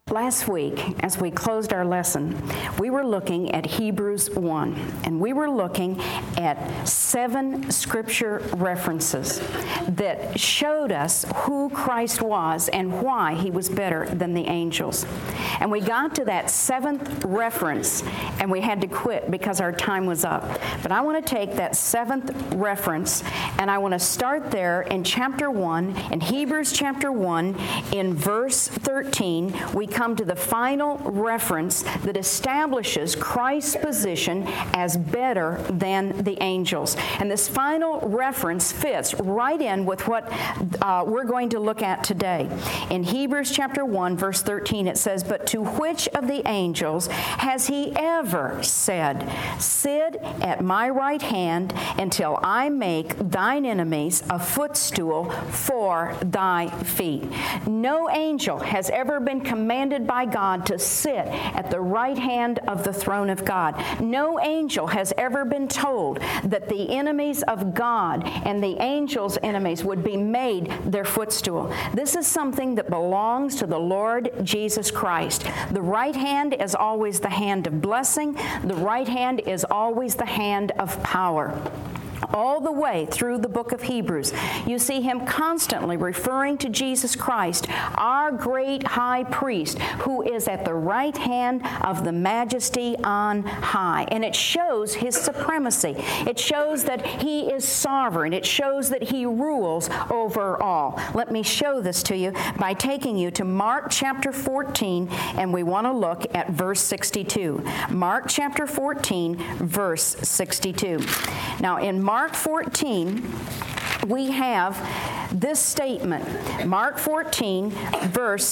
Last week, as we closed our lesson, we were looking at Hebrews 1, and we were looking at 7 scripture references that showed us who Christ was and why he was better than the angels. And we got to that 7th reference, and we had to quit because our time was up. But I want to take that 7th reference, and I want to start there in chapter 1, in Hebrews chapter 1, in verse 13. We come to the final reference that establishes Christ's position as better than the angels. And this final reference fits right in with what we're going to look at today. In Hebrews chapter 1, verse 13, it says, "But to which of the angels has he ever said, 'Sit at my right hand until I make thine enemies a footstool for thy feet?'" No angel has ever been commanded by God to sit at the right hand of the throne of God. No angel has ever been told that the enemies of God and the angels' enemies would be made their footstool. This is something that belongs to the Lord Jesus Christ. The right hand is always the hand of blessing. The right hand is always the hand of power. All the way through the book of Hebrews, you see him constantly referring to Jesus Christ, our great high priest, who is at the right hand of the majesty on high. And it shows his supremacy. It shows that he is sovereign. It shows that he rules over all. Let me show this to you by taking you to Mark chapter 14, and we want to look at verse 62. Mark chapter 14, verse 62. Now, in Mark 14, we have this statement, Mark 14, verse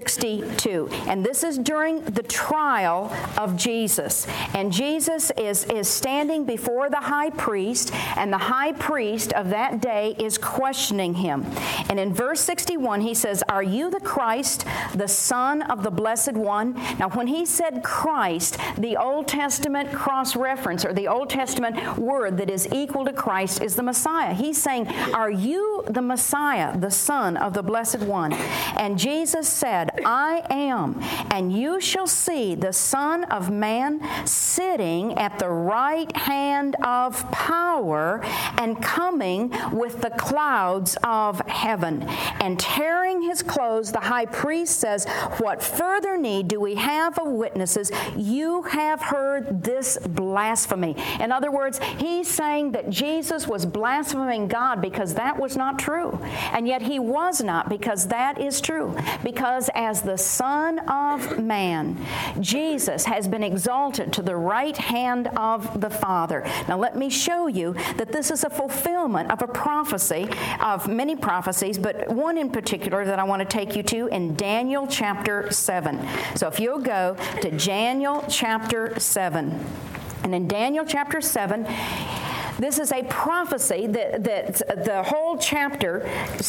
62. And this is during the trial of Jesus. And Jesus is standing before the high priest, and the high priest of that day is questioning him. And in verse 61, he says, "Are you the Christ, the Son of the Blessed One?" Now, when he said Christ, the Old Testament cross-reference, or the Old Testament word that is equal to Christ, is the Messiah. He's saying, "Are you the Messiah, the Son of the Blessed One?" And Jesus said, "I am, and you shall see the Son of Man sitting at the right hand of power and coming with the clouds of heaven." And tearing his clothes, the high priest says, "What further need do we have of witnesses? You have heard this blasphemy." In other words, he's saying that Jesus was blaspheming God because that was not true. And yet he was not, because that is true. Because as the Son of Man, Jesus has been exalted to the right hand of the Father. Now let me show you that this is a fulfillment of a prophecy, of many prophecies, but one in particular that I want to take you to in Daniel chapter 7. So if you'll go to Daniel chapter 7. And in Daniel chapter 7, this is a prophecy that the whole chapter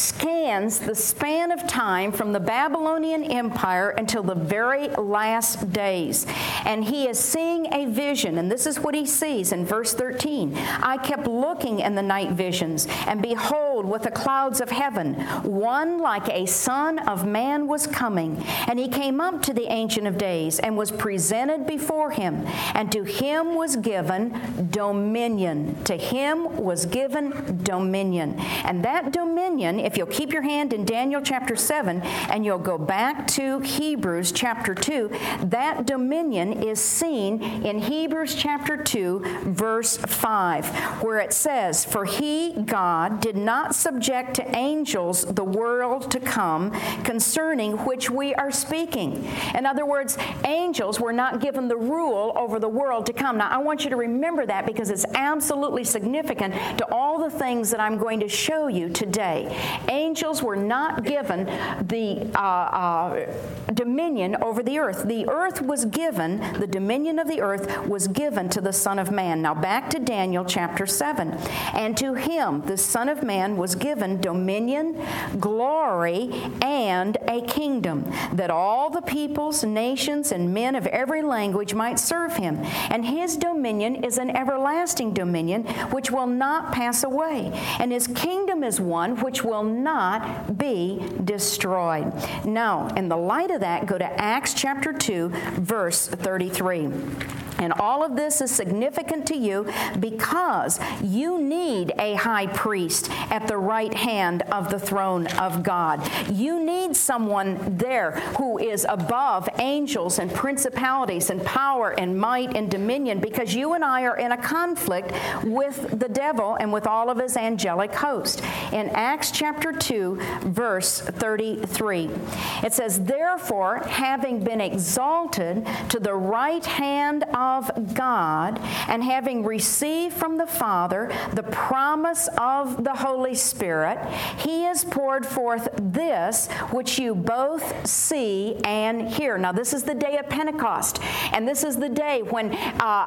scans the span of time from the Babylonian Empire until the very last days. And he is seeing a vision, and this is what he sees in verse 13. "I kept looking in the night visions, and behold, with the clouds of heaven, one like a son of man was coming. And he came up to the Ancient of Days, and was presented before him. And to him was given dominion." To him was given dominion. And that dominion, if you'll keep your hand in Daniel chapter 7 and you'll go back to Hebrews chapter 2, that dominion is seen in Hebrews chapter 2, verse 5, where it says, "For he, God, did not subject to angels the world to come, concerning which we are speaking." In other words, angels were not given the rule over the world to come. Now, I want you to remember that, because it's absolutely significant to all the things that I'm going to show you today. Angels were not given the dominion over the earth. The earth was given, the dominion of the earth was given to the Son of Man. Now back to Daniel chapter 7. "And to him, the Son of Man, man was given dominion, glory, and a kingdom, that all the peoples, nations, and men of every language might serve him. And his dominion is an everlasting dominion which will not pass away, and his kingdom is one which will not be destroyed. Now, in the light of that, go to Acts chapter 2, verse 33. And all of this is significant to you because you need a high priest at the right hand of the throne of God. You need someone there who is above angels and principalities and power and might and dominion, because you and I are in a conflict with the devil and with all of his angelic host. In Acts chapter 2, verse 33, it says, "Therefore, having been exalted to the right hand of God, and having received from the Father the promise of the Holy Spirit, he has poured forth this which you both see and hear." Now, this is the day of Pentecost, and this is the day when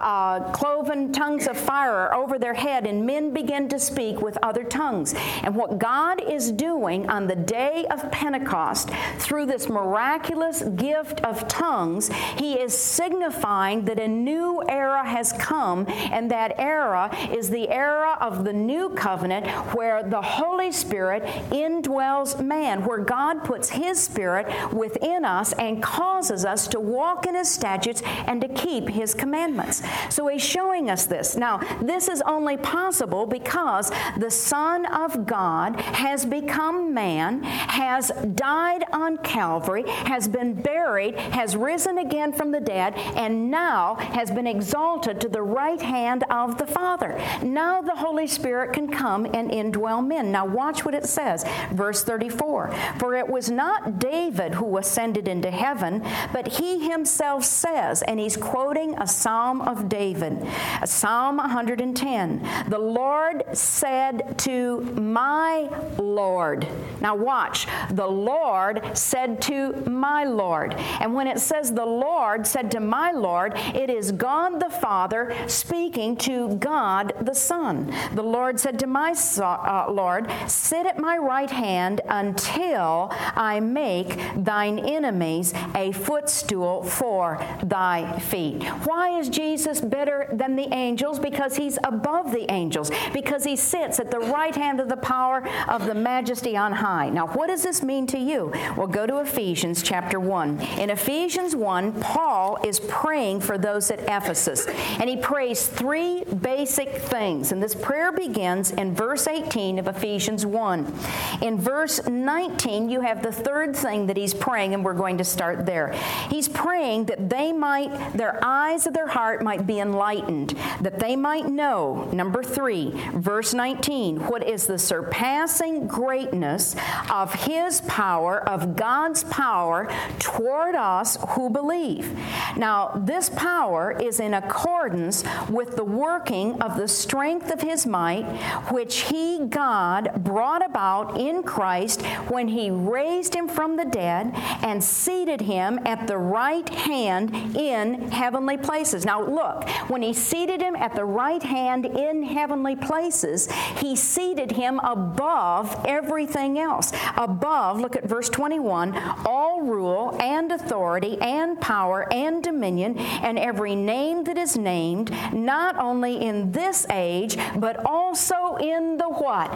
cloven tongues of fire are over their head, and men begin to speak with other tongues. And what God is doing on the day of Pentecost, through this miraculous gift of tongues, he is signifying that a new era has come, and that era is the era of the new covenant, where the Holy Spirit indwells man, where God puts his Spirit within us and causes us to walk in his statutes and to keep his commandments. So he's showing us this. Now, this is only possible because the Son of God has become man, has died on Calvary, has been buried, has risen again from the dead, and now has been exalted to the right hand of the Father. Now the Holy Spirit can come and indwell men. Now watch what it says, verse 34. "For it was not David who ascended into heaven, but he himself says," and he's quoting a Psalm of David, Psalm 110, "The Lord said to my Lord." Now watch, the Lord said to my Lord. And when it says the Lord said to my Lord, it is God the Father speaking to God the Son. "The Lord said to my Lord, sit at my right hand until I make thine enemies a footstool for thy feet." Why is Jesus better than the angels? Because he's above the angels, because he sits at the right hand of the power of the majesty on high. Now, what does this mean to you? Well, go to Ephesians chapter 1. In Ephesians 1, Paul is praying for those at Ephesus, and he prays three basic things. And this prayer begins in verse 18 of Ephesians 1. In verse 19, you have the third thing that he's praying, and we're going to start there. He's praying that their eyes of their heart might be enlightened, that they might know, number 3, verse 19, what is the surpassing greatness of his power, of God's power toward us who believe. Now, this power is in accordance with the working of the strength of his might, which he, God, brought about in Christ when he raised him from the dead and seated him at the right hand in heavenly places. Now look, when he seated him at the right hand in heavenly places, he seated him above everything else. Above, look at verse 21, all rule and authority and power and dominion and every name that is named, not only in this age, but also in the what?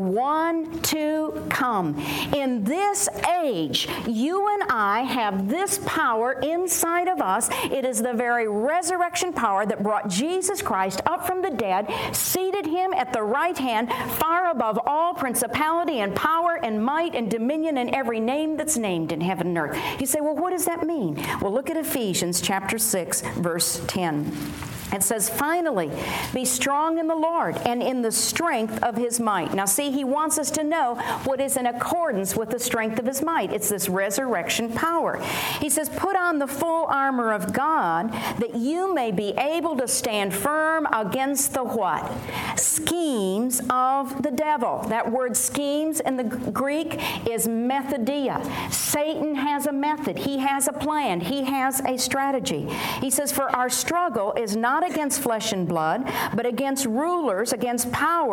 One to come. In this age, you and I have this power inside of us. It is the very resurrection power that brought Jesus Christ up from the dead, seated him at the right hand, far above all principality and power and might and dominion and every name that's named in heaven and earth. You say, well, what does that mean? Well, look at Ephesians chapter 6, verse 10. It says, finally, be strong in the Lord and in the strength of his might. Now see, he wants us to know what is in accordance with the strength of his might. It's this resurrection power. He says, put on the full armor of God that you may be able to stand firm against the what? Schemes of the devil. That word schemes in the Greek is methodia. Satan has a method. He has a plan. He has a strategy. He says, for our struggle is not against flesh and blood, but against rulers, against powers,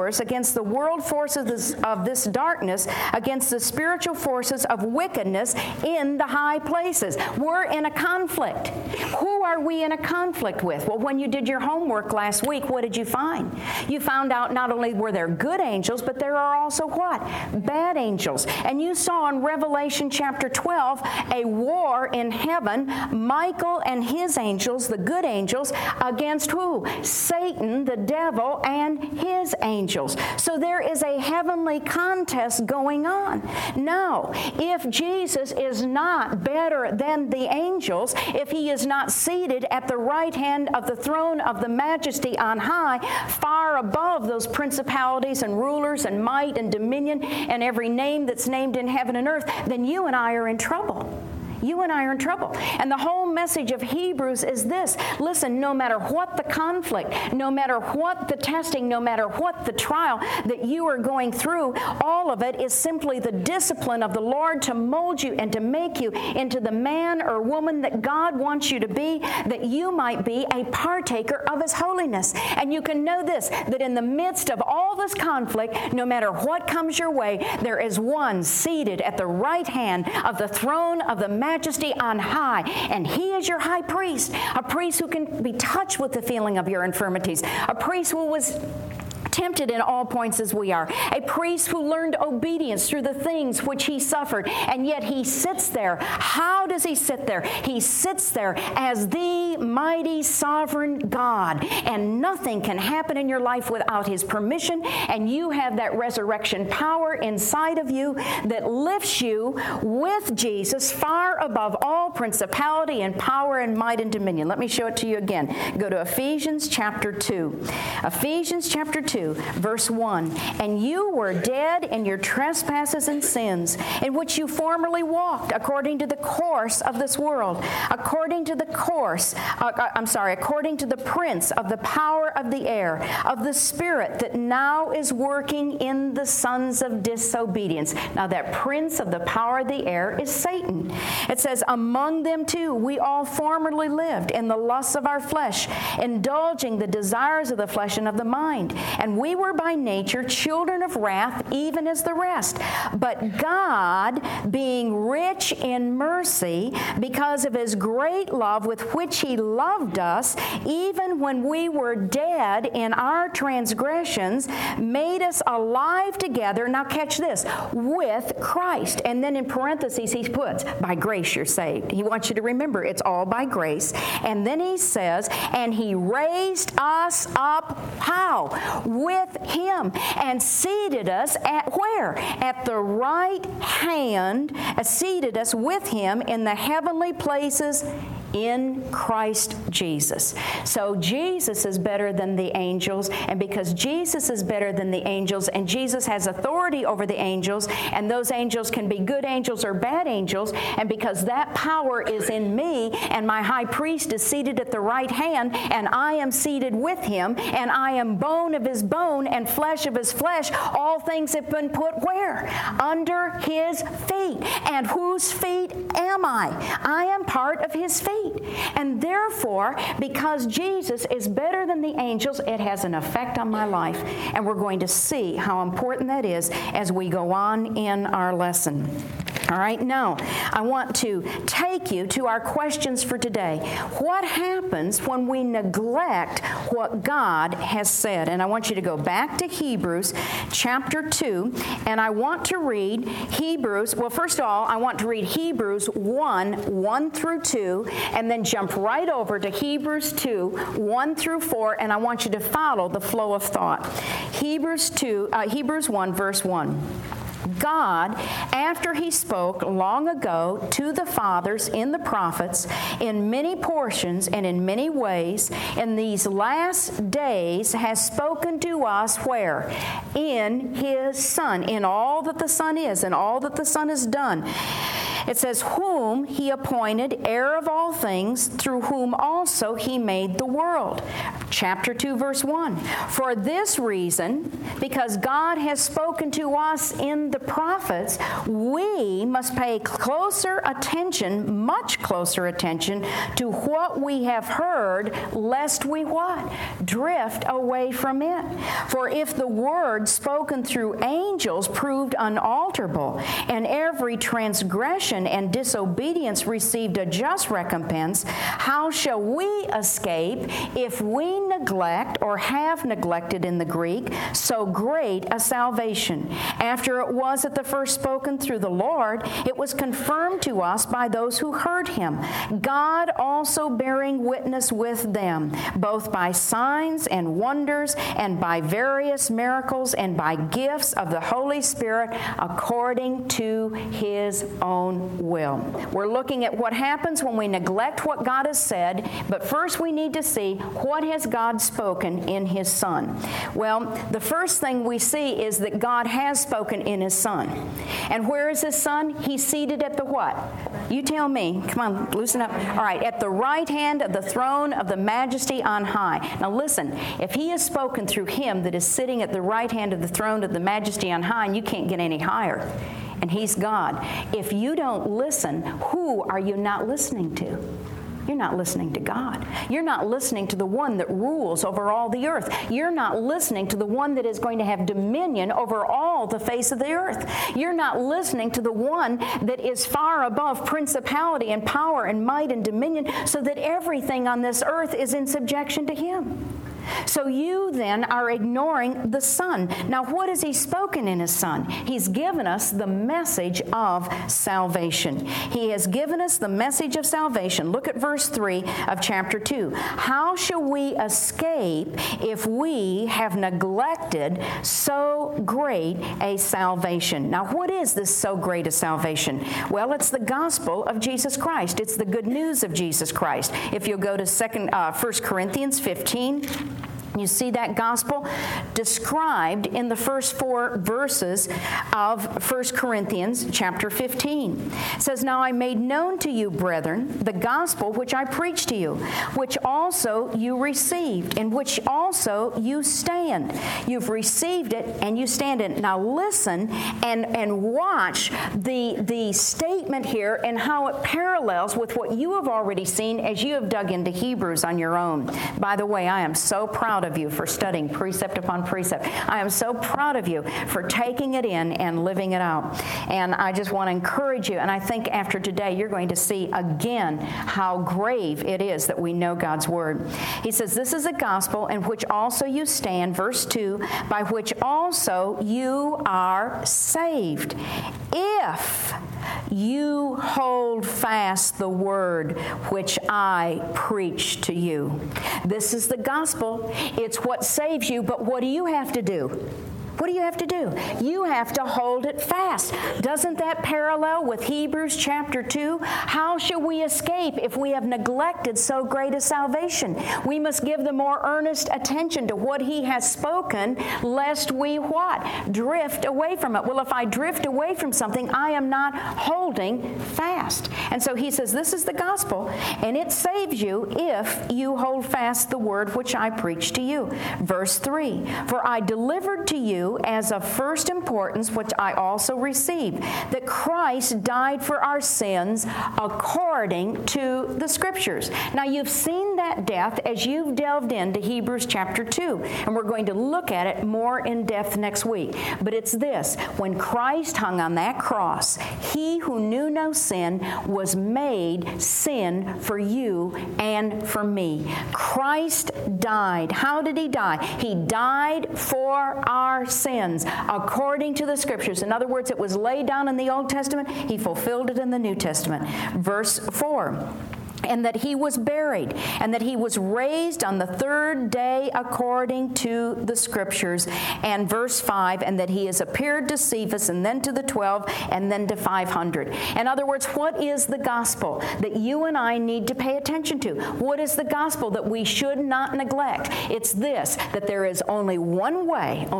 wars against the world forces of this darkness, against the spiritual forces of wickedness in the high places. We're in a conflict. Who are we in a conflict with? Well, when you did your homework last week, what did you find? You found out not only were there good angels, but there are also what? Bad angels. And you saw in Revelation chapter 12 a war in heaven, Michael and his angels, the good angels, against who? Satan, the devil, and his angels. So there is a heavenly contest going on. Now, if Jesus is not better than the angels, if he is not seated at the right hand of the throne of the majesty on high, far above those principalities and rulers and might and dominion and every name that's named in heaven and earth, then you and I are in trouble. You and I are in trouble. And the whole message of Hebrews is this. Listen, no matter what the conflict, no matter what the testing, no matter what the trial that you are going through, all of it is simply the discipline of the Lord to mold you and to make you into the man or woman that God wants you to be, that you might be a partaker of His holiness. And you can know this, that in the midst of all this conflict, no matter what comes your way, there is one seated at the right hand of the throne of the majesty on high, and He is your high priest, a priest who can be touched with the feeling of your infirmities, a priest who was tempted in all points as we are, a priest who learned obedience through the things which He suffered, and yet He sits there. How does He sit there? He sits there as the mighty sovereign God, and nothing can happen in your life without His permission, and you have that resurrection power inside of you that lifts you with Jesus far above all principality and power and might and dominion. Let me show it to you again. Go to Ephesians chapter 2. Ephesians chapter 2, verse 1. And you were dead in your trespasses and sins, in which you formerly walked according to the course of this world, according to the prince of the power of the air, of the spirit that now is working in the sons of disobedience. Now that prince of the power of the air is Satan. It says, among them too we all formerly lived in the lusts of our flesh, indulging the desires of the flesh and of the mind. And we were by nature children of wrath, even as the rest. But God, being rich in mercy, because of His great love with which He loved us, even when we were dead in our transgressions, made us alive together, now catch this, with Christ. And then in parentheses he puts, by grace you're saved. He wants you to remember it's all by grace. And then he says, and He raised us up, how? With Him, and seated us at where? At the right hand, seated us with Him in the heavenly places in Christ Jesus. So Jesus is better than the angels, and because Jesus is better than the angels, and Jesus has authority over the angels, and those angels can be good angels or bad angels, and because that power is in me, and my high priest is seated at the right hand, and I am seated with Him, and I am bone of His bone and flesh of His flesh, all things have been put where? Under His feet. And whose feet am I? I am part of His feet. And therefore, because Jesus is better than the angels, it has an effect on my life. And we're going to see how important that is as we go on in our lesson. All right, now I want to take you to our questions for today. What happens when we neglect what God has said? And I want you to go back to Hebrews chapter 2, and I want to read Hebrews. Well, first of all, I want to read Hebrews 1 through 2, and then jump right over to Hebrews 2, 1 through 4, and I want you to follow the flow of thought. Hebrews 1, verse 1. God, after He spoke long ago to the fathers in the prophets, in many portions and in many ways, in these last days has spoken to us where? In His Son, in all that the Son is, and all that the Son has done. It says, whom He appointed heir of all things, through whom also He made the world. Chapter 2, verse 1. For this reason, because God has spoken to us in the prophets, we must pay closer attention, much closer attention, to what we have heard, lest we what? Drift away from it. For if the word spoken through angels proved unalterable, and every transgression and disobedience received a just recompense, how shall we escape if we neglect, or have neglected in the Greek, so great a salvation? After it was at the first spoken through the Lord, it was confirmed to us by those who heard him, God also bearing witness with them, both by signs and wonders, and by various miracles, and by gifts of the Holy Spirit, according to his own will. We're looking at what happens when we neglect what God has said, but first we need to see what has God spoken in his Son. Well, the first thing we see is that God has spoken in his Son. And where is his Son? He's seated at the what? You tell me. Come on, loosen up. All right, at the right hand of the throne of the majesty on high. Now listen, if he has spoken through him that is sitting at the right hand of the throne of the majesty on high, and you can't get any higher, and he's God. If you don't listen, who are you not listening to? You're not listening to God. You're not listening to the one that rules over all the earth. You're not listening to the one that is going to have dominion over all the face of the earth. You're not listening to the one that is far above principality and power and might and dominion, so that everything on this earth is in subjection to him. So you then are ignoring the Son. Now, what has he spoken in his Son? He's given us the message of salvation. He has given us the message of salvation. Look at verse 3 of chapter 2. How shall we escape if we have neglected so great a salvation? Now, what is this so great a salvation? Well, it's the gospel of Jesus Christ. It's the good news of Jesus Christ. If you'll go to 1 Corinthians 15, you see that gospel described in the first 4 verses of 1 Corinthians chapter 15. It says, Now I made known to you, brethren, the gospel which I preached to you, which also you received, in which also you stand. You've received it and you stand in it. Now listen and watch the statement here and how it parallels with what you have already seen as you have dug into Hebrews on your own. By the way, I am so proud of you for studying precept upon precept. I am so proud of you for taking it in and living it out. And I just want to encourage you, and I think after today you're going to see again how grave it is that we know God's Word. He says, This is a gospel in which also you stand, verse 2, by which also you are saved, if you hold fast the word which I preach to you. This is the gospel. It's what saves you, but what do you have to do? What do you have to do? You have to hold it fast. Doesn't that parallel with Hebrews chapter 2? How shall we escape if we have neglected so great a salvation? We must give the more earnest attention to what he has spoken, lest we what? Drift away from it. Well, if I drift away from something, I am not holding fast. And so he says, this is the gospel, and it saves you if you hold fast the word which I preach to you. Verse 3, For I delivered to you as of first importance, which I also received, that Christ died for our sins according to the Scriptures. Now, you've seen that death as you've delved into Hebrews chapter 2, and we're going to look at it more in depth next week. But it's this: when Christ hung on that cross, he who knew no sin was made sin for you and for me. Christ died. How did he die? He died for our sins according to the Scriptures. In other words, it was laid down in the Old Testament. He fulfilled it in the New Testament. Verse 4. And that he was buried, and that he was raised on the third day according to the Scriptures. And verse 5, and that he has appeared to Cephas, and then to the 12, and then to 500. In other words, what is the gospel that you and I need to pay attention to? What is the gospel that we should not neglect? It's this, that there is only one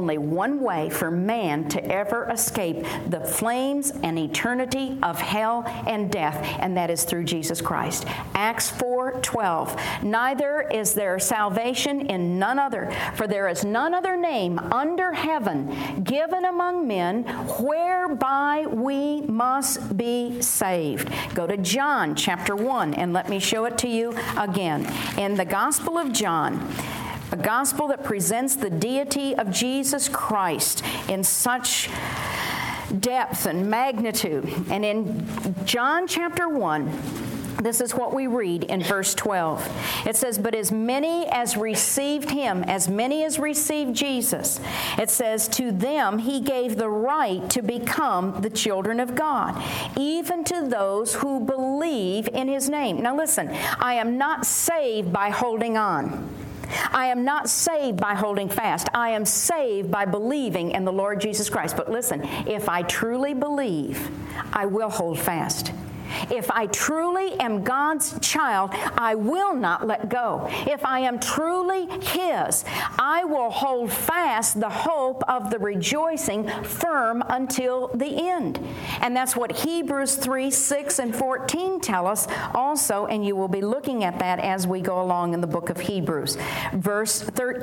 way for man to ever escape the flames and eternity of hell and death, and that is through Jesus Christ. Acts 4:12. Neither is there salvation in none other, for there is none other name under heaven given among men whereby we must be saved. Go to John chapter 1 and let me show it to you again. In the Gospel of John, a gospel that presents the deity of Jesus Christ in such depth and magnitude. And in John chapter 1, this is what we read in verse 12. It says, but as many as received him, as many as received Jesus, it says, to them he gave the right to become the children of God, even to those who believe in his name. Now listen, I am not saved by holding on. I am not saved by holding fast. I am saved by believing in the Lord Jesus Christ. But listen, if I truly believe, I will hold fast. If I truly am God's child, I will not let go. If I am truly His, I will hold fast the hope of the rejoicing firm until the end. And that's what Hebrews 3:6 and 14 tell us also, and you will be looking at that as we go along in the book of Hebrews. Verse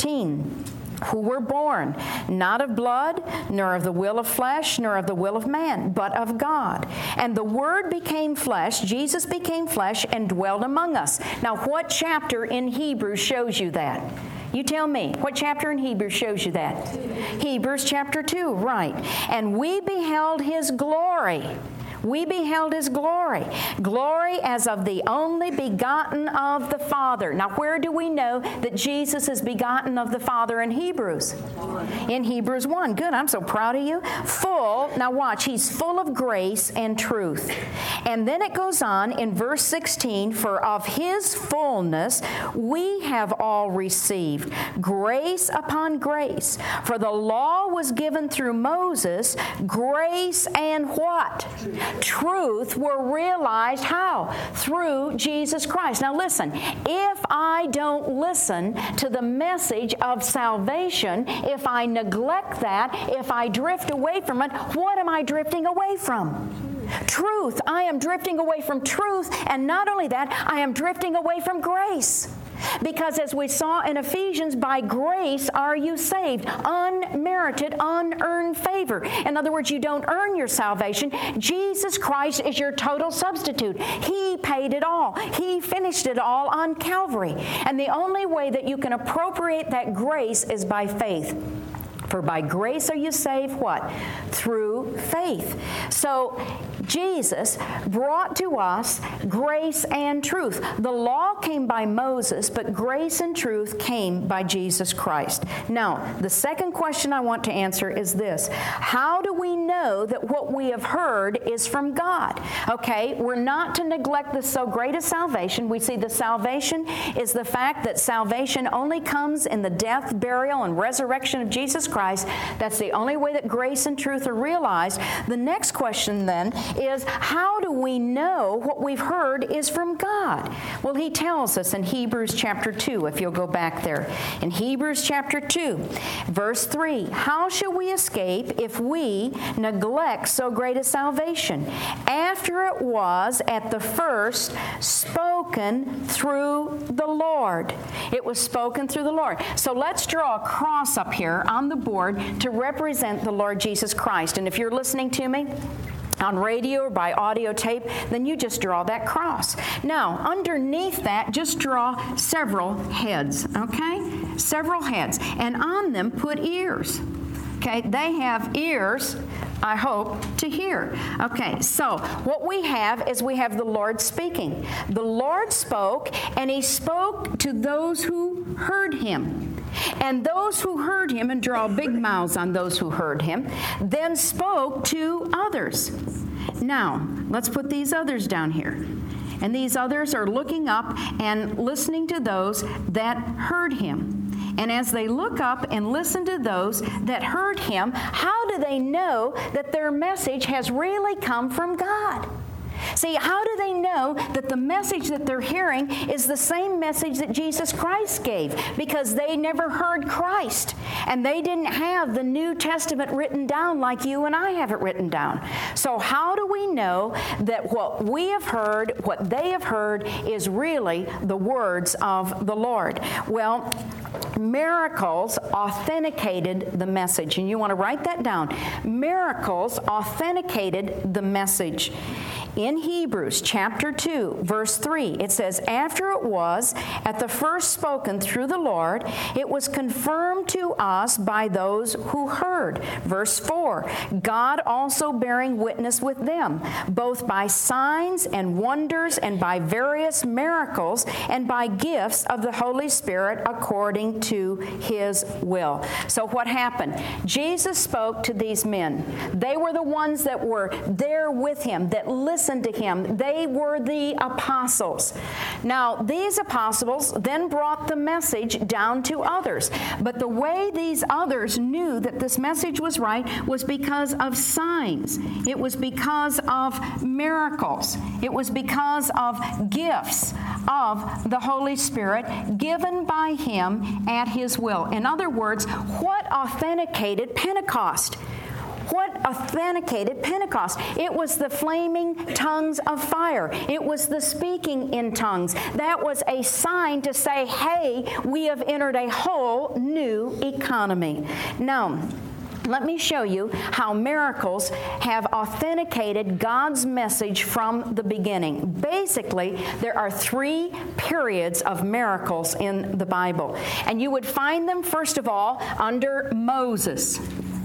13. Who were born, not of blood, nor of the will of flesh, nor of the will of man, but of God. And the Word became flesh, Jesus became flesh, and dwelled among us. Now, what chapter in Hebrews shows you that? You tell me, what chapter in Hebrews shows you that? Hebrews chapter 2, right. And we beheld His glory. We beheld His glory, glory as of the only begotten of the Father. Now, where do we know that Jesus is begotten of the Father in Hebrews? In Hebrews 1. Good, I'm so proud of you. Full, now watch, He's full of grace and truth. And then it goes on in verse 16, for of His fullness we have all received grace upon grace. For the law was given through Moses, grace and what? Truth were realized how? Through Jesus Christ. Now listen, if I don't listen to the message of salvation, if I neglect that, if I drift away from it, what am I drifting away from? Truth. I am drifting away from truth, and not only that, I am drifting away from grace. Because as we saw in Ephesians, by grace are you saved. Unmerited, unearned favor. In other words, you don't earn your salvation. Jesus Christ is your total substitute. He paid it all. He finished it all on Calvary. And the only way that you can appropriate that grace is by faith. For by grace are you saved, what? Through faith. So Jesus brought to us grace and truth. The law came by Moses, but grace and truth came by Jesus Christ. Now, the second question I want to answer is this. How do we know that what we have heard is from God? Okay, we're not to neglect the so great a salvation. We see the salvation is the fact that salvation only comes in the death, burial, and resurrection of Jesus Christ. That's the only way that grace and truth are realized. The next question then is, how do we know what we've heard is from God? Well, He tells us in Hebrews chapter 2, if you'll go back there. In Hebrews chapter 2, verse 3, how shall we escape if we neglect so great a salvation, after it was at the first spoken through the Lord? It was spoken through the Lord. So let's draw a cross up here on the board to represent the Lord Jesus Christ. And if you're listening to me on radio or by audio tape, then you just draw that cross. Now, underneath that, just draw several heads, okay? Several heads. And on them, put ears. Okay, they have ears, I hope, to hear. Okay, so what we have is we have the Lord speaking. The Lord spoke, and He spoke to those who heard Him. And those who heard Him, and draw big mouths on those who heard Him, then spoke to others. Now, let's put these others down here. And these others are looking up and listening to those that heard Him. And as they look up and listen to those that heard Him, how do they know that their message has really come from God? See, how do they know that the message that they're hearing is the same message that Jesus Christ gave? Because they never heard Christ, and they didn't have the New Testament written down like you and I have it written down. So how do we know that what we have heard, what they have heard, is really the words of the Lord? Well, miracles authenticated the message, and you want to write that down. Miracles authenticated the message. In Hebrews chapter 2, verse 3, it says, "After it was at the first spoken through the Lord, it was confirmed to us by those who heard." Verse 4, "God also bearing witness with them, both by signs and wonders and by various miracles and by gifts of the Holy Spirit according to His will." So what happened? Jesus spoke to these men. They were the ones that were there with Him, that listened to Him. They were the apostles. Now, these apostles then brought the message down to others. But the way these others knew that this message was right was because of signs. It was because of miracles. It was because of gifts of the Holy Spirit given by Him at His will. In other words, what authenticated Pentecost? What authenticated Pentecost? It was the flaming tongues of fire. It was the speaking in tongues. That was a sign to say, hey, we have entered a whole new economy. Now, let me show you how miracles have authenticated God's message from the beginning. Basically, there are 3 periods of miracles in the Bible. And you would find them, first of all, under Moses.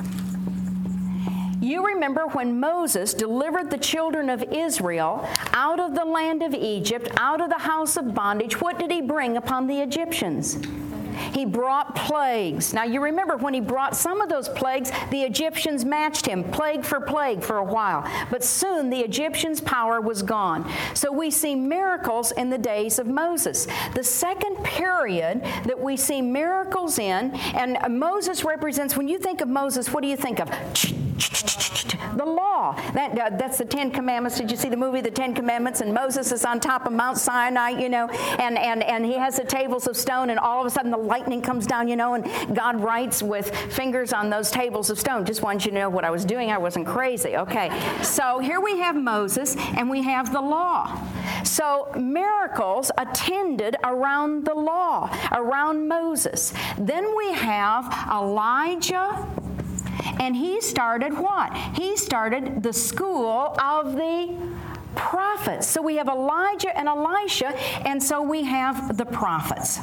You remember when Moses delivered the children of Israel out of the land of Egypt, out of the house of bondage, what did he bring upon the Egyptians? He brought plagues. Now, you remember when he brought some of those plagues, the Egyptians matched him plague for a while. But soon the Egyptians' power was gone. So we see miracles in the days of Moses. The second period that we see miracles in, and Moses represents, when you think of Moses, what do you think of? The law. That's the 10 Commandments. Did you see the movie The 10 Commandments? And Moses is on top of Mount Sinai, and he has the tables of stone, and all of a sudden the lightning comes down, and God writes with fingers on those tables of stone. Just wanted you to know what I was doing. I wasn't crazy. Okay. So here we have Moses, and we have the law. So miracles attended around the law, around Moses. Then we have Elijah. And he started what? He started the school of the prophets. So we have Elijah and Elisha, and so we have the prophets.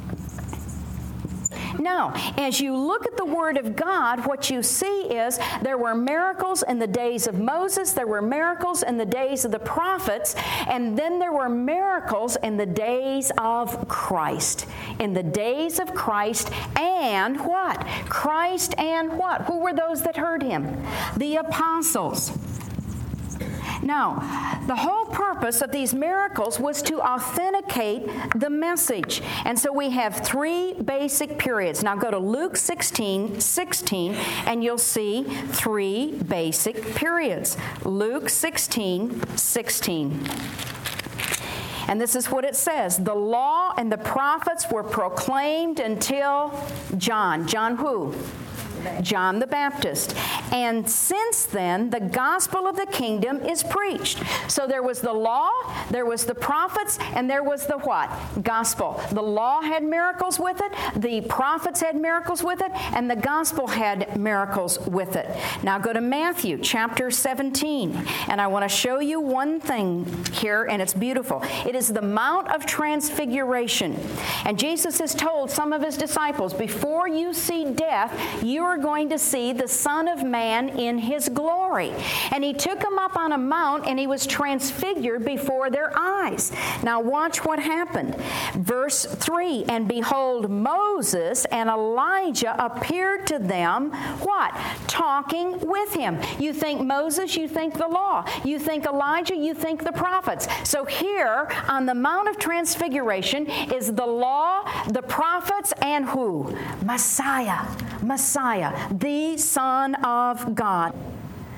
Now, as you look at the Word of God, what you see is there were miracles in the days of Moses, there were miracles in the days of the prophets, and then there were miracles in the days of Christ. In the days of Christ and what? Christ and what? Who were those that heard Him? The apostles. Now, the whole purpose of these miracles was to authenticate the message. And so we have 3 basic periods. Now go to Luke 16:16, and you'll see 3 basic periods. Luke 16:16. And this is what it says. The law and the prophets were proclaimed until John. John who? John the Baptist. And since then, the gospel of the kingdom is preached. So there was the law, there was the prophets, and there was the what? Gospel. The law had miracles with it, the prophets had miracles with it, and the gospel had miracles with it. Now go to Matthew chapter 17, and I want to show you one thing here, and it's beautiful. It is the Mount of Transfiguration. And Jesus has told some of His disciples, before you see death, you are going to see the Son of Man in His glory. And He took them up on a mount, and He was transfigured before their eyes. Now watch what happened. Verse 3, and behold, Moses and Elijah appeared to them, what? Talking with Him. You think Moses, you think the law. You think Elijah, you think the prophets. So here on the Mount of Transfiguration is the law, the prophets, and who? Messiah, the Son of God.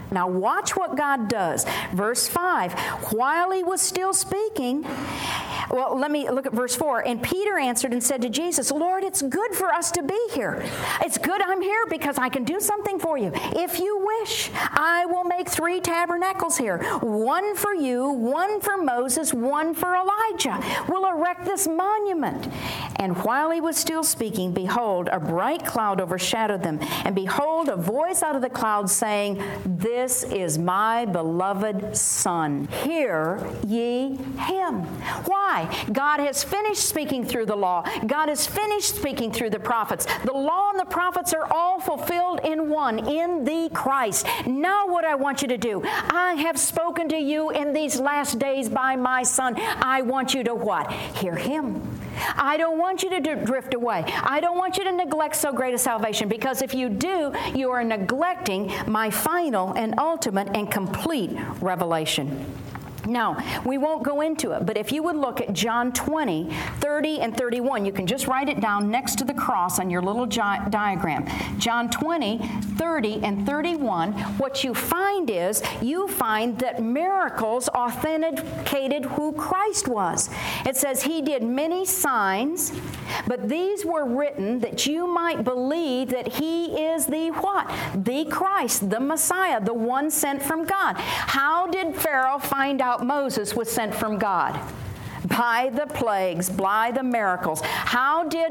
Now watch what God does. Verse 5, while he was still speaking, well, let me look at verse 4. And Peter answered and said to Jesus, Lord, it's good for us to be here. It's good I'm here because I can do something for you. If you wish, I will make 3 tabernacles here. One for you, one for Moses, one for Elijah. We'll erect this monument. And while he was still speaking, behold, a bright cloud overshadowed them. And behold, a voice out of the cloud saying, This is my beloved Son. Hear ye him. Why? God has finished speaking through the law. God has finished speaking through the prophets. The law and the prophets are all fulfilled in one, in the Christ. Now what I want you to do, I have spoken to you in these last days by my Son. I want you to what? Hear him. I don't want you to drift away. I don't want you to neglect so great a salvation, because if you do, you are neglecting my final and ultimate and complete revelation. Now, we won't go into it, but if you would look at John 20, 30 and 31, you can just write it down next to the cross on your little diagram. John 20, 30 and 31, what you find is, you find that miracles authenticated who Christ was. It says he did many signs, but these were written that you might believe that he is the what? The Christ, the Messiah, the one sent from God. How did Pharaoh find out Moses was sent from God? By the plagues, by the miracles. How did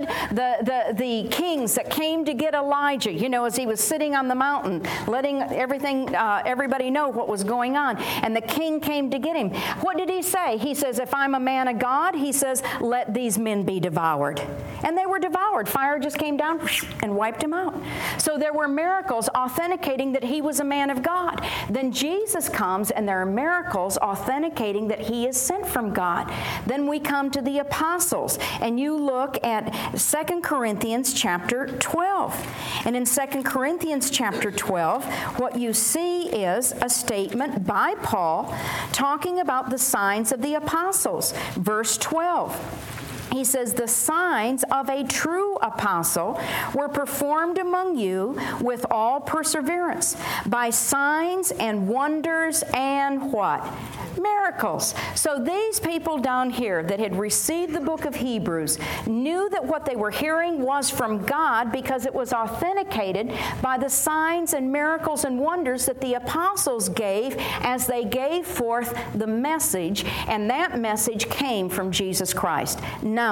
the kings that came to get Elijah, as he was sitting on the mountain, letting everybody know what was going on, and the king came to get him. What did he say? He says, if I'm a man of God, he says, let these men be devoured. And they were devoured. Fire just came down and wiped him out. So there were miracles authenticating that he was a man of God. Then Jesus comes, and there are miracles authenticating that he is sent from God. Then we come to the apostles, and you look at 2 Corinthians chapter 12. And in 2 Corinthians chapter 12, what you see is a statement by Paul talking about the signs of the apostles. Verse 12. He says, the signs of a true apostle were performed among you with all perseverance, by signs and wonders and what? Miracles. So these people down here that had received the book of Hebrews knew that what they were hearing was from God, because it was authenticated by the signs and miracles and wonders that the apostles gave as they gave forth the message, and that message came from Jesus Christ. Now,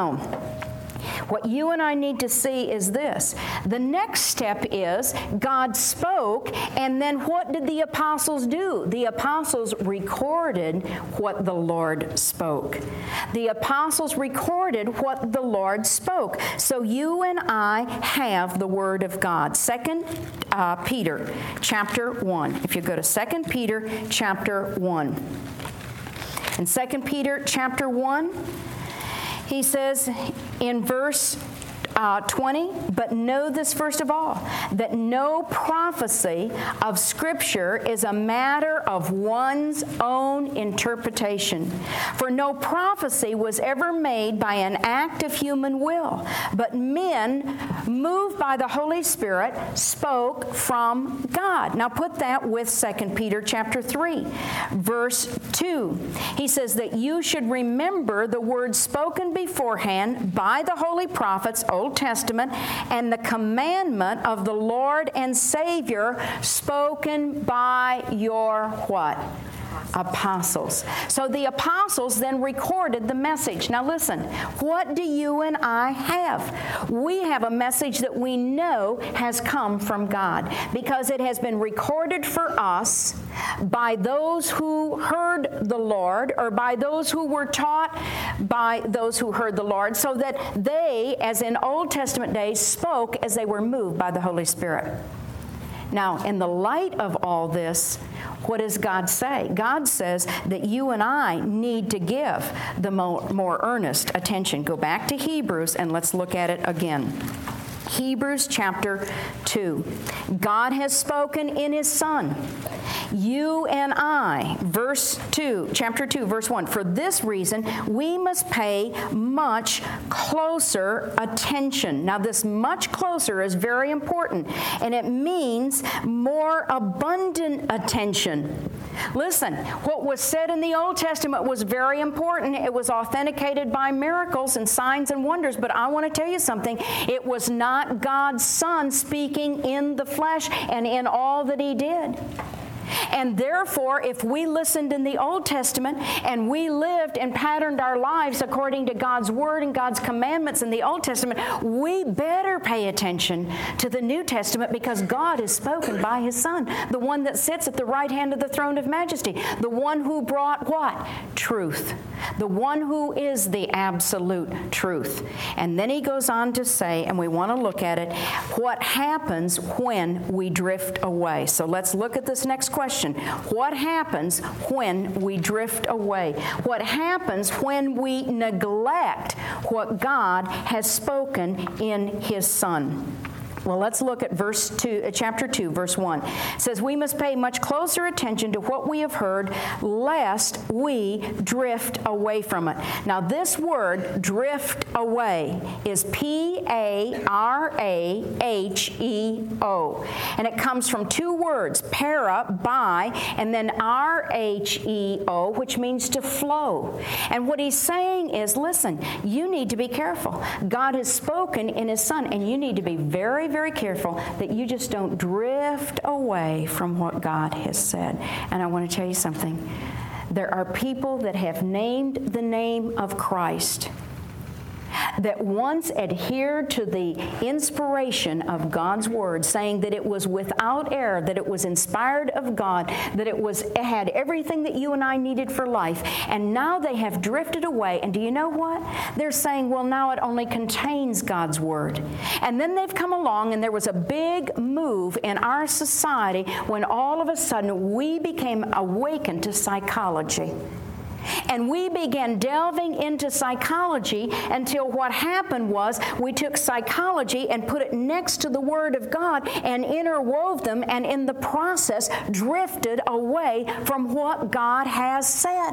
what you and I need to see is this. The next step is God spoke, and then what did the apostles do? The apostles recorded what the Lord spoke. The apostles recorded what the Lord spoke. So you and I have the Word of God. 2 Peter chapter 1. If you go to 2 Peter chapter 1. In 2 Peter chapter 1, he says in verse 20, but know this first of all, that no prophecy of Scripture is a matter of one's own interpretation. For no prophecy was ever made by an act of human will, but men, moved by the Holy Spirit, spoke from God. Now put that with 2 Peter chapter 3, verse 2. He says that you should remember the words spoken beforehand by the holy prophets, Old Testament, and the commandment of the Lord and Savior spoken by your what? Apostles. So the apostles then recorded the message. Now listen, what do you and I have? We have a message that we know has come from God, because it has been recorded for us by those who heard the Lord, or by those who were taught by those who heard the Lord, so that they, as in Old Testament days, spoke as they were moved by the Holy Spirit. Now, in the light of all this, what does God say? God says that you and I need to give the more earnest attention. Go back to Hebrews and let's look at it again. Hebrews chapter 2. God has spoken in His Son. You and I, chapter 2, verse 1, for this reason we must pay much closer attention. Now, this much closer is very important, and it means more abundant attention. Listen, what was said in the Old Testament was very important. It was authenticated by miracles and signs and wonders, but I want to tell you something. It was not God's Son speaking in the flesh and in all that He did. And therefore, if we listened in the Old Testament and we lived and patterned our lives according to God's Word and God's commandments in the Old Testament, we better pay attention to the New Testament, because God has spoken by His Son, the one that sits at the right hand of the throne of majesty, the one who brought what? Truth. The one who is the absolute truth. And then he goes on to say, and we want to look at it, what happens when we drift away. So let's look at this next question. What happens when we drift away? What happens when we neglect what God has spoken in His Son? Well, let's look at chapter 2, verse 1. It says, we must pay much closer attention to what we have heard, lest we drift away from it. Now, this word, drift away, is P-A-R-A-H-E-O. And it comes from two words, para, by, and then R-H-E-O, which means to flow. And what he's saying is, listen, you need to be careful. God has spoken in His Son, and you need to be very, very careful that you just don't drift away from what God has said. And I want to tell you something. There are people that have named the name of Christ that once adhered to the inspiration of God's Word, saying that it was without error, that it was inspired of God, that it had everything that you and I needed for life, and now they have drifted away. And do you know what? They're saying, well, now it only contains God's Word. And then they've come along, and there was a big move in our society when all of a sudden we became awakened to psychology. And we began delving into psychology until what happened was we took psychology and put it next to the Word of God and interwove them, and in the process drifted away from what God has said.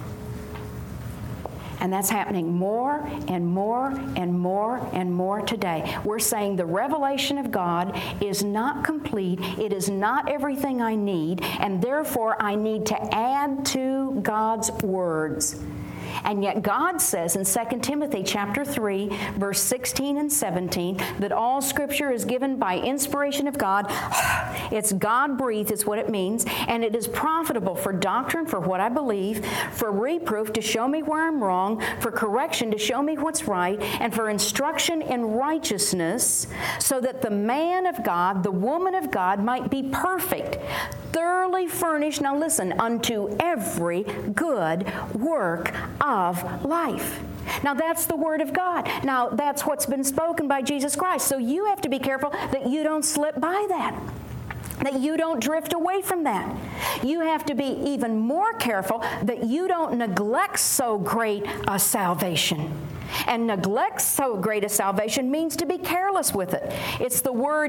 And that's happening more and more and more and more today. We're saying the revelation of God is not complete. It is not everything I need, and therefore I need to add to God's words. And yet God says in 2 Timothy chapter 3, verse 16 and 17, that all Scripture is given by inspiration of God. It's God-breathed is what it means. And it is profitable for doctrine, for what I believe, for reproof, to show me where I'm wrong, for correction, to show me what's right, and for instruction in righteousness, so that the man of God, the woman of God, might be perfect, thoroughly furnished, now listen, unto every good work of life. Now that's the Word of God. Now that's what's been spoken by Jesus Christ. So you have to be careful that you don't slip by that, that you don't drift away from that. You have to be even more careful that you don't neglect so great a salvation. And neglect so great a salvation means to be careless with it. It's the word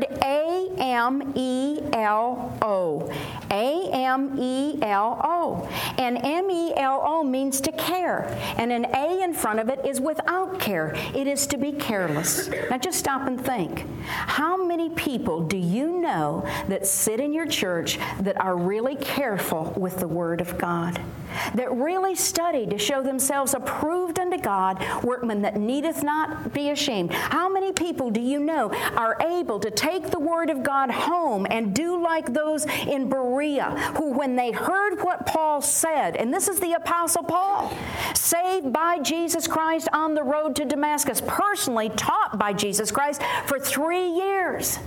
A-M-E-L-O. A-M-E-L-O. And M-E-L-O means to care. And an A in front of it is without care. It is to be careless. Now just stop and think. How many people do you know that sit in your church that are really careful with the Word of God? That really study to show themselves approved unto God, workmen that needeth not be ashamed. How many people do you know are able to take the Word of God home and do like those in Berea, who when they heard what Paul said, and this is the Apostle Paul, saved by Jesus Christ on the road to Damascus, personally taught by Jesus Christ for 3 years.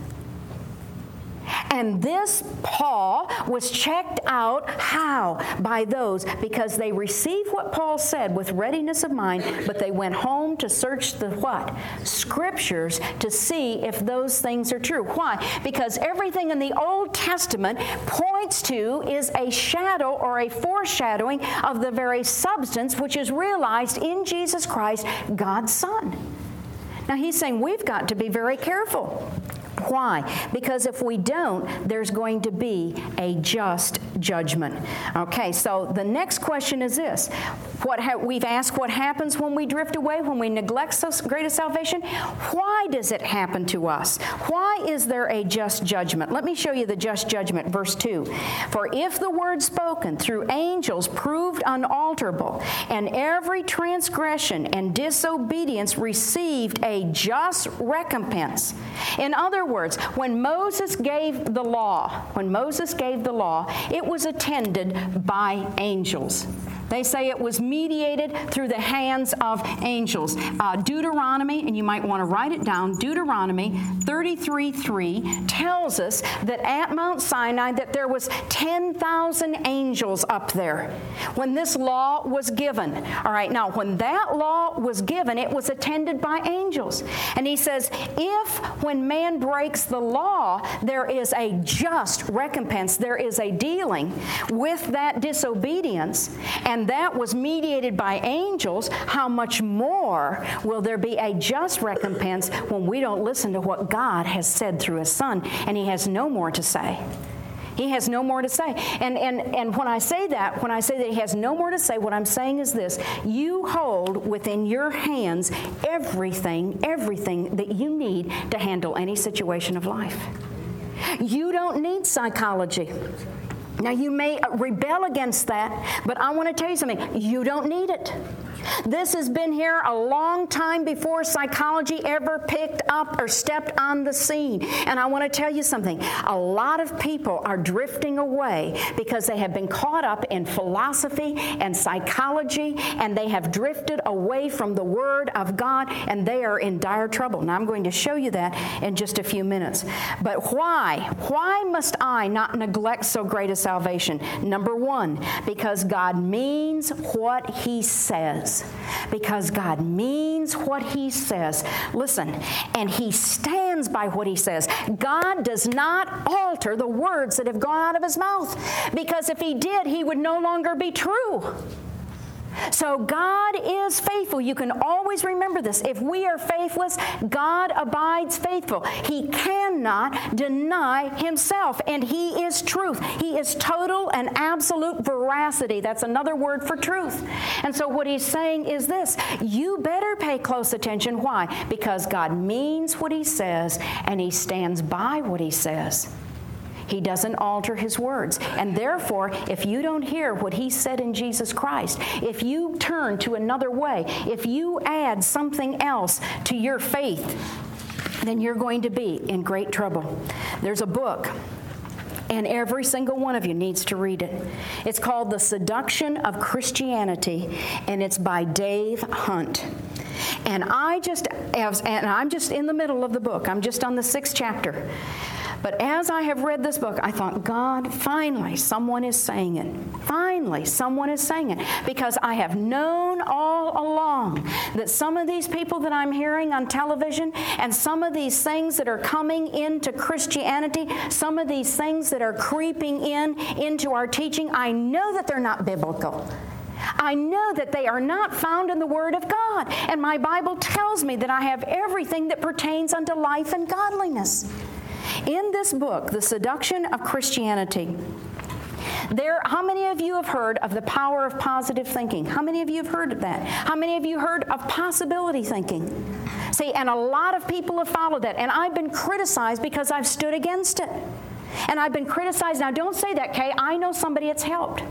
And this Paul was checked out, how? By those, because they received what Paul said with readiness of mind, but they went home to search the what? Scriptures to see if those things are true. Why? Because everything in the Old Testament points to is a shadow or a foreshadowing of the very substance which is realized in Jesus Christ, God's Son. Now he's saying we've got to be very careful. Why? Because if we don't, there's going to be a just judgment. Okay, so the next question is this. We've asked what happens when we drift away, when we neglect so great a salvation. Why does it happen to us? Why is there a just judgment? Let me show you the just judgment, verse 2. For if the word spoken through angels proved unalterable, and every transgression and disobedience received a just recompense. In other words, when Moses gave the law, it was attended by angels. They say it was mediated through the hands of angels. Deuteronomy, and you might want to write it down, Deuteronomy 33:3 tells us that at Mount Sinai that there was 10,000 angels up there when this law was given. All right, now when that law was given, it was attended by angels. And he says, if when man breaks the law, there is a just recompense, there is a dealing with that disobedience, and that was mediated by angels, how much more will there be a just recompense when we don't listen to what God has said through His Son, and He has no more to say. He has no more to say. And when I say that He has no more to say, what I'm saying is this. You hold within your hands everything that you need to handle any situation of life. You don't need psychology. Now, you may rebel against that, but I want to tell you something. You don't need it. This has been here a long time before psychology ever picked up or stepped on the scene. And I want to tell you something. A lot of people are drifting away because they have been caught up in philosophy and psychology, and they have drifted away from the Word of God, and they are in dire trouble. Now, I'm going to show you that in just a few minutes. But why? Why must I not neglect so great a salvation? Number one, because God means what He says. Because God means what He says. Listen, and He stands by what He says. God does not alter the words that have gone out of His mouth, because if He did, He would no longer be true. So God is faithful. You can always remember this. If we are faithless, God abides faithful. He cannot deny Himself, and He is truth. He is total and absolute veracity. That's another word for truth. And so what He's saying is this. You better pay close attention. Why? Because God means what He says, and He stands by what He says. He doesn't alter His words. And therefore, if you don't hear what He said in Jesus Christ, if you turn to another way, if you add something else to your faith, then you're going to be in great trouble. There's a book, and every single one of you needs to read it. It's called The Seduction of Christianity, and it's by Dave Hunt. And I'm just in the middle of the book. I'm just on the 6th chapter. But as I have read this book, I thought, God, finally someone is saying it. Finally someone is saying it. Because I have known all along that some of these people that I'm hearing on television, and some of these things that are coming into Christianity, some of these things that are creeping into our teaching, I know that they're not biblical. I know that they are not found in the Word of God. And my Bible tells me that I have everything that pertains unto life and godliness. In this book, The Seduction of Christianity, how many of you have heard of the power of positive thinking? How many of you have heard of that? How many of you heard of possibility thinking? See, and a lot of people have followed that, and I've been criticized because I've stood against it. And I've been criticized. Now, don't say that, Kay. I know somebody it's helped.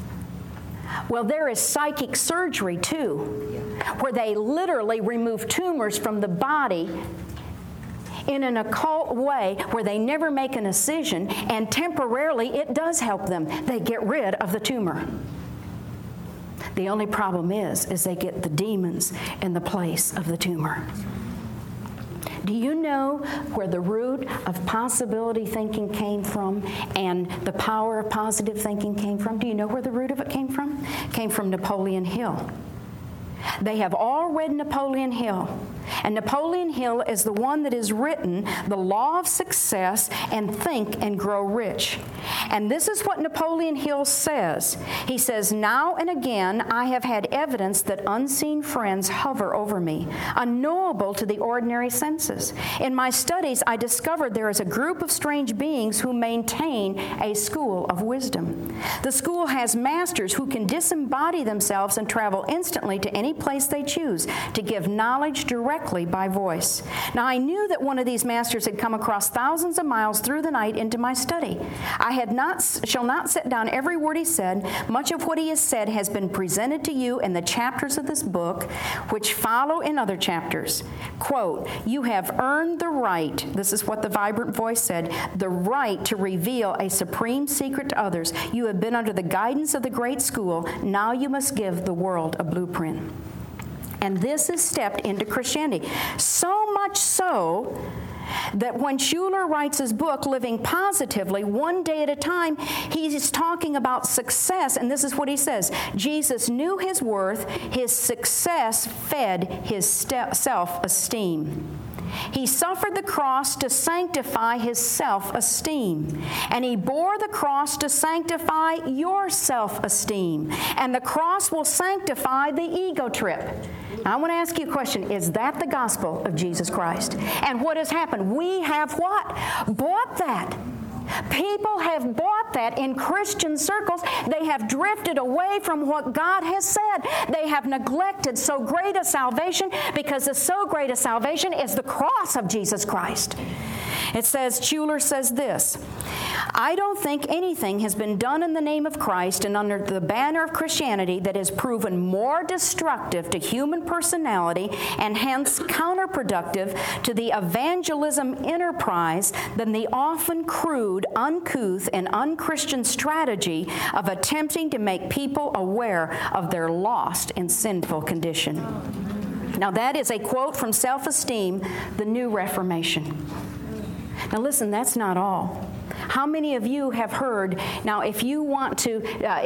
Well, there is psychic surgery, too, where they literally remove tumors from the body in an occult way where they never make an incision, and temporarily it does help them. They get rid of the tumor. The only problem is they get the demons in the place of the tumor. Do you know where the root of possibility thinking came from and the power of positive thinking came from? Do you know where the root of it came from? It came from Napoleon Hill. They have all read Napoleon Hill. And Napoleon Hill is the one that has written The Law of Success and Think and Grow Rich. And this is what Napoleon Hill says. He says, now and again, I have had evidence that unseen friends hover over me, unknowable to the ordinary senses. In my studies, I discovered there is a group of strange beings who maintain a school of wisdom. The school has masters who can disembody themselves and travel instantly to any place they choose to give knowledge directly by voice. Now, I knew that one of these masters had come across thousands of miles through the night into my study. I shall not set down every word he said. Much of what he has said has been presented to you in the chapters of this book, which follow in other chapters. Quote, you have earned the right, this is what the vibrant voice said, the right to reveal a supreme secret to others. You have been under the guidance of the great school. Now you must give the world a blueprint. And this is stepped into Christianity. So much so that when Schuller writes his book, Living Positively, one day at a time, he's talking about success, and this is what he says. Jesus knew his worth. His success fed his self-esteem. He suffered the cross to sanctify his self-esteem. And he bore the cross to sanctify your self-esteem. And the cross will sanctify the ego trip. Now, I want to ask you a question. Is that the gospel of Jesus Christ? And what has happened? We have what? Bought that. People have bought that in Christian circles. They have drifted away from what God has said. They have neglected so great a salvation because the so great a salvation is the cross of Jesus Christ. It says, Schuller says this, I don't think anything has been done in the name of Christ and under the banner of Christianity that has proven more destructive to human personality and hence counterproductive to the evangelism enterprise than the often crude, uncouth, and unchristian strategy of attempting to make people aware of their lost and sinful condition. Now that is a quote from Self-Esteem, the New Reformation. Now listen, that's not all. How many of you have heard, now if you want to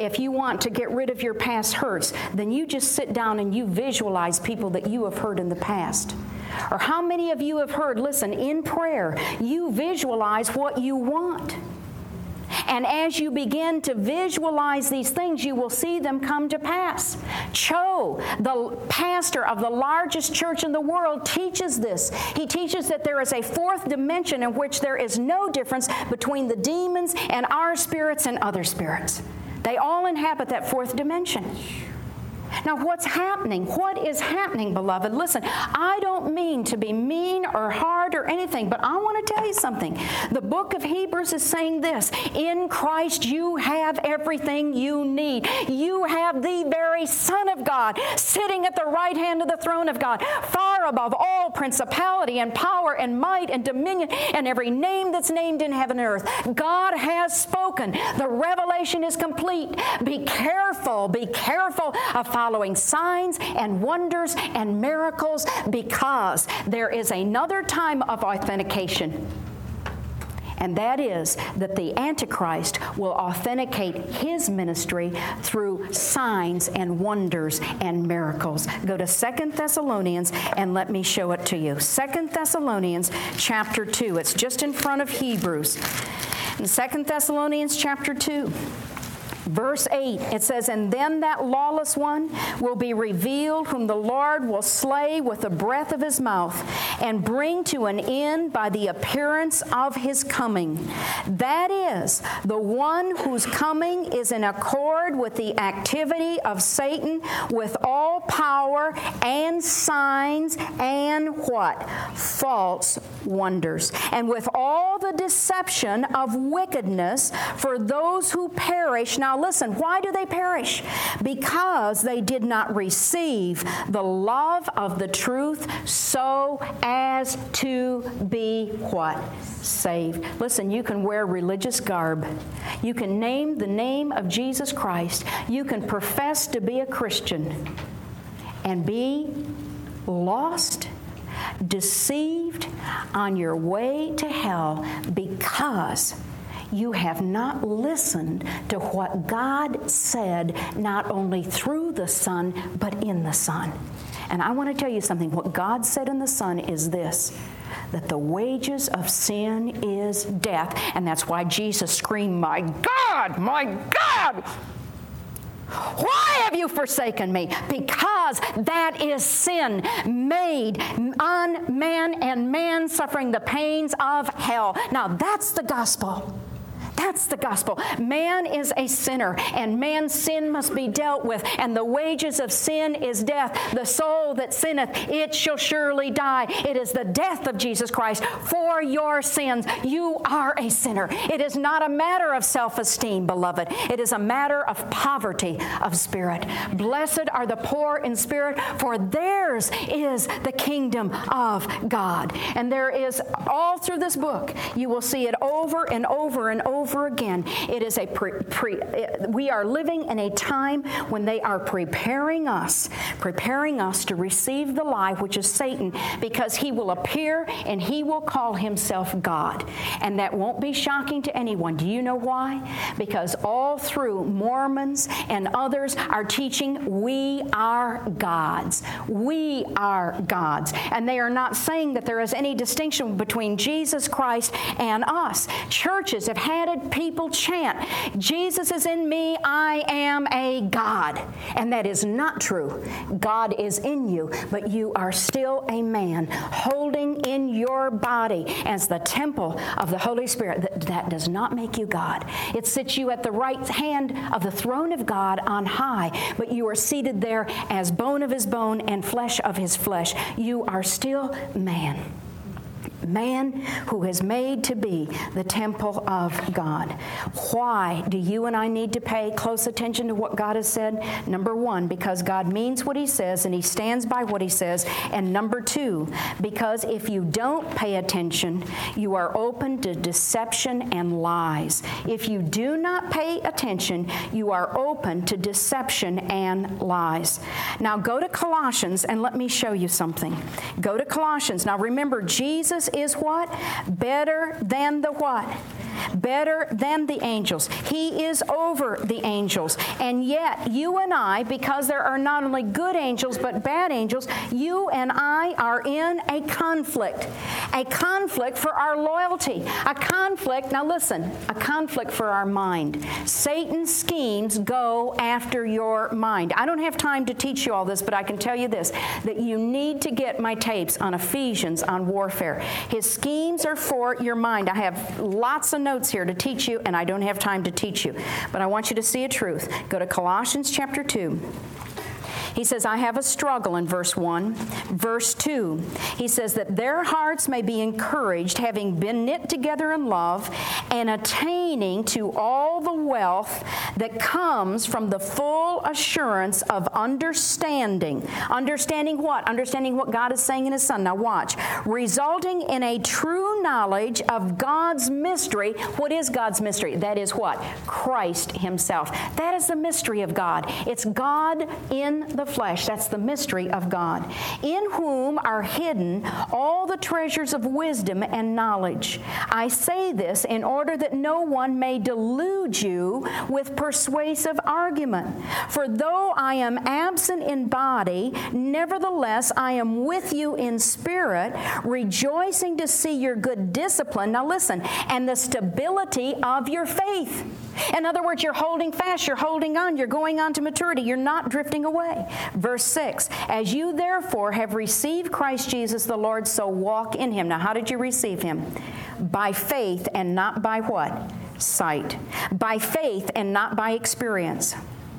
get rid of your past hurts, then you just sit down and you visualize people that you have hurt in the past. Or how many of you have heard, listen, in prayer, you visualize what you want. And as you begin to visualize these things, you will see them come to pass. Cho, the pastor of the largest church in the world, teaches this. He teaches that there is a fourth dimension in which there is no difference between the demons and our spirits and other spirits. They all inhabit that fourth dimension. Now, what's happening? What is happening, beloved? Listen, I don't mean to be mean or hard or anything, but I want to tell you something. The book of Hebrews is saying this, in Christ you have everything you need. You have the very Son of God sitting at the right hand of the throne of God, far above all principality and power and might and dominion and every name that's named in heaven and earth. God has spoken. The revelation is complete. Be careful of following signs and wonders and miracles, because there is another time of authentication. And that is that the Antichrist will authenticate his ministry through signs and wonders and miracles. Go to 2 Thessalonians and let me show it to you. 2 Thessalonians chapter 2. It's just in front of Hebrews. In 2 Thessalonians chapter 2. Verse 8, it says, and then that lawless one will be revealed, whom the Lord will slay with the breath of his mouth and bring to an end by the appearance of his coming. That is, the one whose coming is in accord with the activity of Satan, with all power and signs and what? False wonders. And with all the deception of wickedness for those who perish. Now listen, why do they perish? Because they did not receive the love of the truth so as to be what? Saved. Listen, you can wear religious garb. You can name the name of Jesus Christ. You can profess to be a Christian and be lost, deceived on your way to hell because you have not listened to what God said, not only through the Son, but in the Son. And I want to tell you something. What God said in the Son is this, that the wages of sin is death. And that's why Jesus screamed, my God, why have you forsaken me? Because that is sin made on man, and man suffering the pains of hell. Now that's the gospel. That's the gospel. Man is a sinner, and man's sin must be dealt with, and the wages of sin is death. The soul that sinneth, it shall surely die. It is the death of Jesus Christ for your sins. You are a sinner. It is not a matter of self-esteem, beloved. It is a matter of poverty of spirit. Blessed are the poor in spirit, for theirs is the kingdom of God. And there is, all through this book, you will see it over and over and over again. It is we are living in a time when they are preparing us to receive the lie, which is Satan, because he will appear and he will call himself God. And that won't be shocking to anyone. Do you know why? Because all through Mormons and others are teaching we are gods. We are gods. And they are not saying that there is any distinction between Jesus Christ and us. Churches have had people chant, Jesus is in me, I am a God. And that is not true. God is in you, but you are still a man holding in your body as the temple of the Holy Spirit. That does not make you God. It sits you at the right hand of the throne of God on high, but you are seated there as bone of his bone and flesh of his flesh. You are still man. Man who is made to be the temple of God. Why do you and I need to pay close attention to what God has said? Number one, because God means what he says and he stands by what he says. And number two, because if you don't pay attention, you are open to deception and lies. If you do not pay attention, you are open to deception and lies. Now go to Colossians and let me show you something. Go to Colossians. Now remember, Jesus is what? Better than the what? Better than the angels. He is over the angels. And yet, you and I, because there are not only good angels but bad angels, you and I are in a conflict. A conflict for our loyalty. A conflict, now listen, a conflict for our mind. Satan's schemes go after your mind. I don't have time to teach you all this, but I can tell you this, that you need to get my tapes on Ephesians on warfare. His schemes are for your mind. I have lots of notes here to teach you, and I don't have time to teach you. But I want you to see a truth. Go to Colossians chapter 2. He says, I have a struggle in verse 1. Verse 2, he says that their hearts may be encouraged, having been knit together in love, and attaining to all the wealth that comes from the full assurance of understanding. Understanding what? Understanding what God is saying in his Son. Now watch. Resulting in a true knowledge of God's mystery. What is God's mystery? That is what? Christ himself. That is the mystery of God. It's God in the flesh. That's the mystery of God. In whom are hidden all the treasures of wisdom and knowledge. I say this in order that no one may delude you with persuasive argument. For though I am absent in body, nevertheless I am with you in spirit, rejoicing to see your good discipline. Now listen, and the stability of your faith. In other words, you're holding fast, you're holding on, you're going on to maturity, you're not drifting away. Verse 6, as you therefore have received Christ Jesus the Lord, so walk in him. Now, how did you receive him? By faith and not by what? Sight. By faith and not by experience.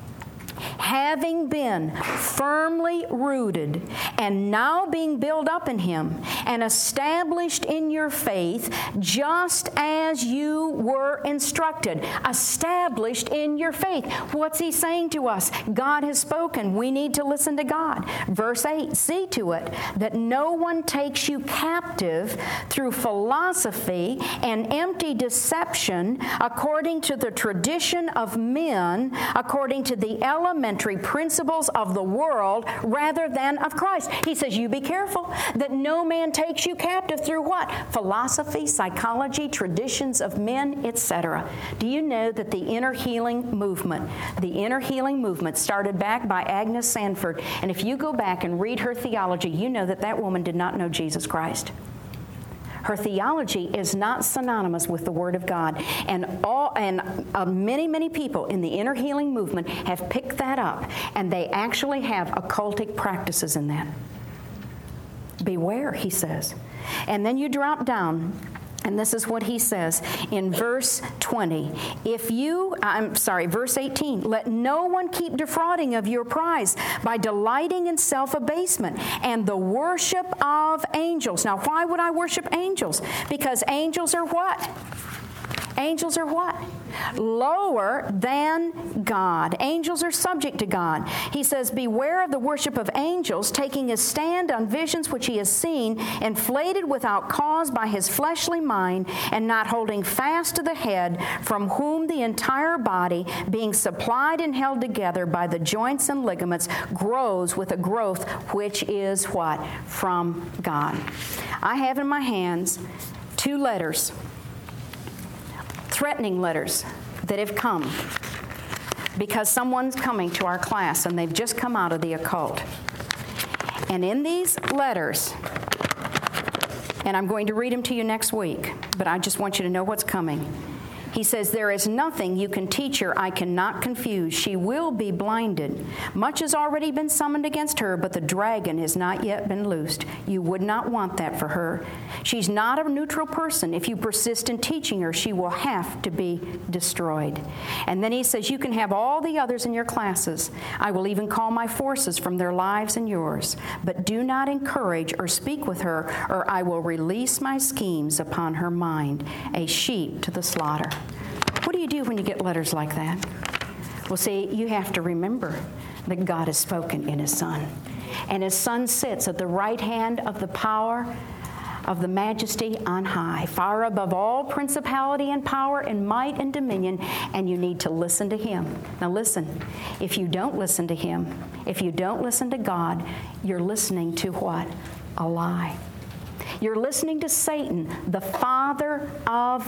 Having been firmly rooted and now being built up in him and established in your faith, just as you were instructed. Established in your faith. What's he saying to us? God has spoken. We need to listen to God. Verse 8, see to it that no one takes you captive through philosophy and empty deception according to the tradition of men, according to the elements elementary principles of the world rather than of Christ. He says, you be careful that no man takes you captive through what? Philosophy, psychology, traditions of men, etc. Do you know that the inner healing movement started back by Agnes Sanford, and if you go back and read her theology, you know that that woman did not know Jesus Christ. Her theology is not synonymous with the Word of God. And many people in the inner healing movement have picked that up, and they actually have occultic practices in that. Beware, he says. And then you drop down, and this is what he says in verse 20. Verse 18. Let no one keep defrauding of your prize by delighting in self-abasement and the worship of angels. Now, why would I worship angels? Because angels are what? Angels are what? Lower than God. Angels are subject to God. He says, beware of the worship of angels, taking his stand on visions which he has seen, inflated without cause by his fleshly mind, and not holding fast to the head, from whom the entire body, being supplied and held together by the joints and ligaments, grows with a growth which is what? From God. I have in my hands 2 letters, threatening letters that have come because someone's coming to our class and they've just come out of the occult. And in these letters, and I'm going to read them to you next week, but I just want you to know what's coming. He says, there is nothing you can teach her I cannot confuse. She will be blinded. Much has already been summoned against her, but the dragon has not yet been loosed. You would not want that for her. She's not a neutral person. If you persist in teaching her, she will have to be destroyed. And then he says, you can have all the others in your classes. I will even call my forces from their lives and yours. But do not encourage or speak with her, or I will release my schemes upon her mind, a sheep to the slaughter. What do you do when you get letters like that? Well, see, you have to remember that God has spoken in his Son. And his Son sits at the right hand of the power of the majesty on high, far above all principality and power and might and dominion, and you need to listen to him. Now listen, if you don't listen to him, if you don't listen to God, you're listening to what? A lie. You're listening to Satan, the father of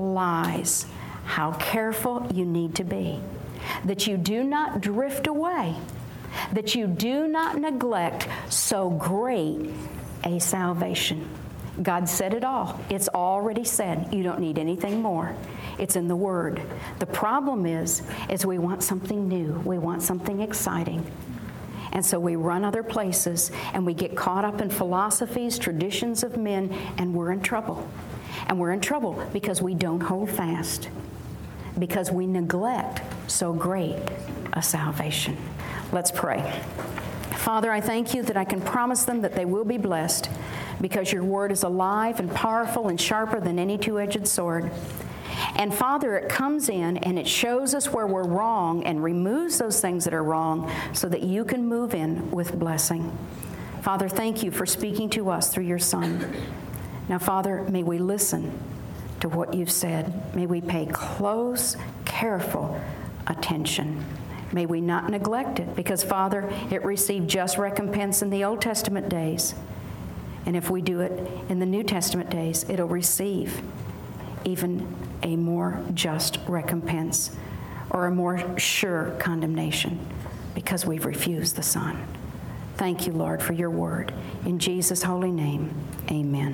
lies. How careful you need to be, that you do not drift away, that you do not neglect so great a salvation. God said it all. It's already said. You don't need anything more. It's in the Word. The problem is we want something new. We want something exciting. And so we run other places, and we get caught up in philosophies, traditions of men, and we're in trouble. And we're in trouble because we don't hold fast, because we neglect so great a salvation. Let's pray. Father, I thank you that I can promise them that they will be blessed because your word is alive and powerful and sharper than any two-edged sword. And Father, it comes in and it shows us where we're wrong and removes those things that are wrong so that you can move in with blessing. Father, thank you for speaking to us through your Son. Now, Father, may we listen to what you've said. May we pay close, careful attention. May we not neglect it because, Father, it received just recompense in the Old Testament days. And if we do it in the New Testament days, it'll receive even a more just recompense or a more sure condemnation because we've refused the Son. Thank you, Lord, for your word. In Jesus' holy name, amen.